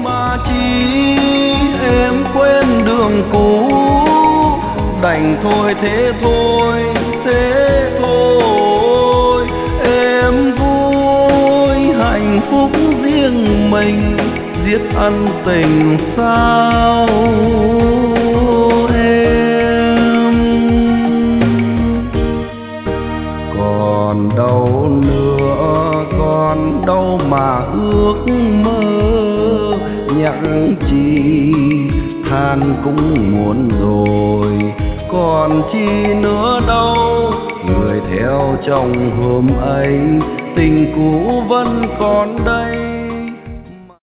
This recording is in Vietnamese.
mà chi em quên đường cũ, đành thôi thế thôi, thế thôi. Em vui hạnh phúc riêng mình, giết ân tình sao em. Còn đâu nữa, còn đâu mà ước mơ, nhắc chi than cũng muộn rồi. Còn chi nữa đâu, người theo trong hôm ấy, tình cũ vẫn còn đây.